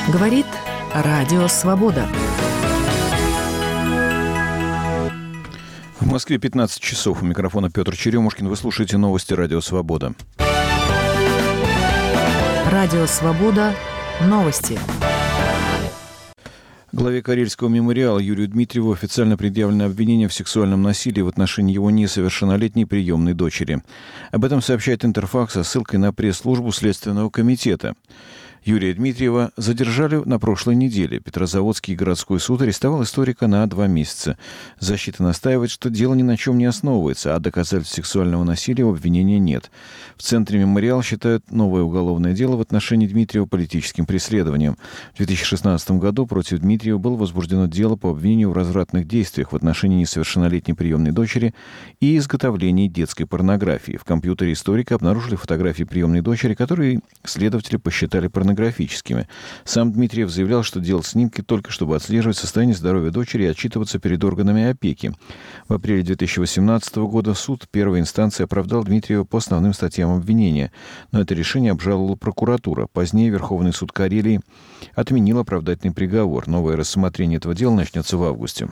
Говорит Радио Свобода. В Москве 15 часов. У микрофона Петр Черемушкин. Вы слушаете новости Радио Свобода. Радио Свобода. Новости. Главе Карельского мемориала Юрию Дмитриеву официально предъявлено обвинение в сексуальном насилии в отношении его несовершеннолетней приемной дочери. Об этом сообщает Интерфакс со ссылкой на пресс-службу Следственного комитета. Юрия Дмитриева задержали на прошлой неделе. Петрозаводский городской суд арестовал историка на 2 месяца. Защита настаивает, что дело ни на чем не основывается, а доказательств сексуального насилия в обвинении нет. В Центре мемориал считают новое уголовное дело в отношении Дмитриева политическим преследованием. В 2016 году против Дмитриева было возбуждено дело по обвинению в развратных действиях в отношении несовершеннолетней приемной дочери и изготовлении детской порнографии. В компьютере историка обнаружили фотографии приемной дочери, которые следователи посчитали порнографическими. Сам Дмитриев заявлял, что делал снимки только чтобы отслеживать состояние здоровья дочери и отчитываться перед органами опеки. В апреле 2018 года суд первой инстанции оправдал Дмитриева по основным статьям обвинения, но это решение обжаловала прокуратура. Позднее Верховный суд Карелии отменил оправдательный приговор. Новое рассмотрение этого дела начнется в августе.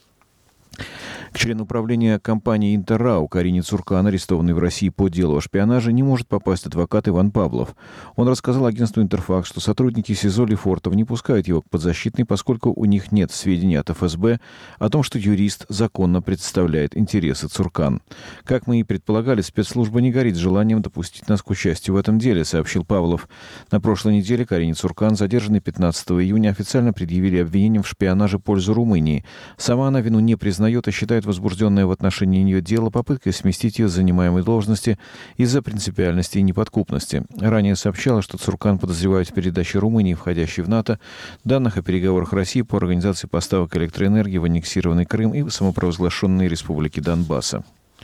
К члену управления компании «Интеррау» Карине Цуркан, арестованной в России по делу о шпионаже, не может попасть адвокат Иван Павлов. Он рассказал агентству «Интерфакс», что сотрудники СИЗО Лефортово не пускают его к подзащитной, поскольку у них нет сведений от ФСБ о том, что юрист законно представляет интересы Цуркан. «Как мы и предполагали, спецслужба не горит желанием допустить нас к участию в этом деле», сообщил Павлов. На прошлой неделе Карине Цуркан, задержанной 15 июня, официально предъявили обвинением в шпионаже в пользу Румынии. Сама она вину не признает и считает возбужденное в отношении нее дело попыткой сместить ее с занимаемой должности из-за принципиальности и неподкупности. Ранее сообщала, что Цуркан подозревают в передаче Румынии, входящей в НАТО, данных о переговорах России по организации поставок электроэнергии в аннексированный Крым и самопровозглашенные республики Донбасса.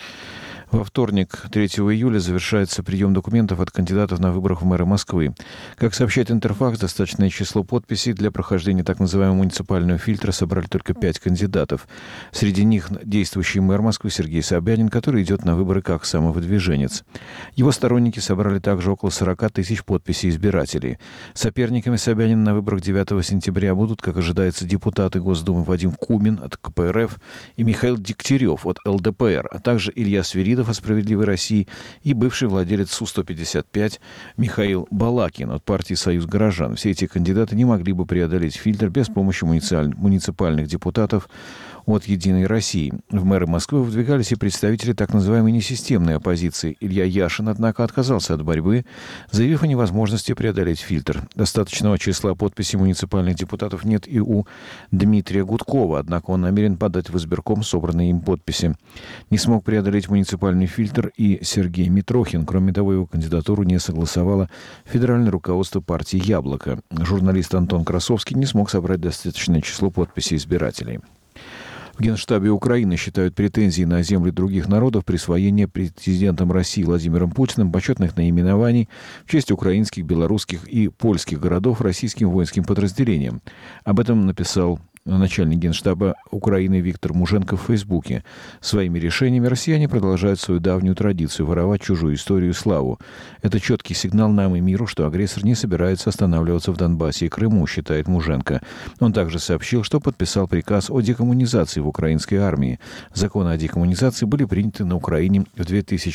Во вторник, 3 июля, завершается прием документов от кандидатов на выборах в мэры Москвы. Как сообщает Интерфакс, достаточное число подписей для прохождения так называемого муниципального фильтра собрали только 5 кандидатов. Среди них действующий мэр Москвы Сергей Собянин, который идет на выборы как самовыдвиженец. Его сторонники собрали также около 40 тысяч подписей избирателей. Соперниками Собянина на выборах 9 сентября будут, как ожидается, депутаты Госдумы Вадим Кумин от КПРФ и Михаил Дегтярев от ЛДПР, а также Илья Свиридов от «Справедливой России» и бывший владелец Су-155 Михаил Балакин от партии «Союз горожан». Все эти кандидаты не могли бы преодолеть фильтр без помощи муниципальных депутатов от «Единой России». В мэры Москвы выдвигались и представители так называемой несистемной оппозиции. Илья Яшин, однако, отказался от борьбы, заявив о невозможности преодолеть фильтр. Достаточного числа подписей муниципальных депутатов нет и у Дмитрия Гудкова, однако он намерен подать в избирком собранные им подписи. Не смог преодолеть муниципальный фильтр и Сергей Митрохин. Кроме того, его кандидатуру не согласовало федеральное руководство партии «Яблоко». Журналист Антон Красовский не смог собрать достаточное число подписей избирателей. В Генштабе Украины считают претензии на земли других народов присвоение президентом России Владимиром Путиным почетных наименований в честь украинских, белорусских и польских городов российским воинским подразделениям. Об этом написал начальник Генштаба Украины Виктор Муженко в Фейсбуке. Своими решениями россияне продолжают свою давнюю традицию воровать чужую историю и славу. Это четкий сигнал нам и миру, что агрессор не собирается останавливаться в Донбассе и Крыму, считает Муженко. Он также сообщил, что подписал приказ о декоммунизации в украинской армии. Законы о декоммунизации были приняты на Украине в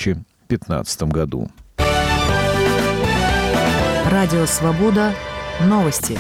2015 году. Радио Свобода. Новости.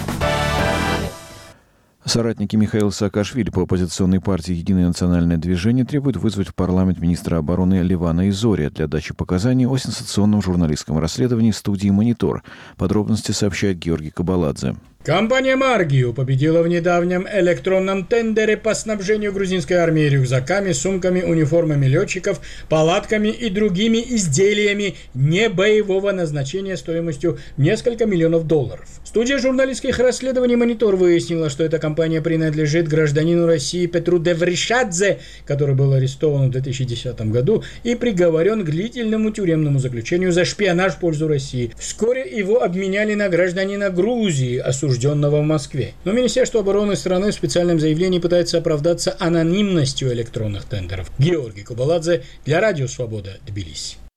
Соратники Михаила Саакашвили по оппозиционной партии «Единое национальное движение» требуют вызвать в парламент министра обороны Левана Изория для дачи показаний о сенсационном журналистском расследовании студии «Монитор». Подробности сообщает Георгий Кабаладзе. Компания «Маргио» победила в недавнем электронном тендере по снабжению грузинской армии рюкзаками, сумками, униформами летчиков, палатками и другими изделиями небоевого назначения стоимостью несколько миллионов долларов. Студия журналистских расследований «Монитор» выяснила, что эта компания принадлежит гражданину России Петру Девришадзе, который был арестован в 2010 году и приговорен к длительному тюремному заключению за шпионаж в пользу России. Вскоре его обменяли на гражданина Грузии, осужденного в Москве. Но Министерство обороны страны в специальном заявлении пытается оправдаться анонимностью электронных тендеров. Георгий Кабаладзе для Радио Свобода, Тбилиси.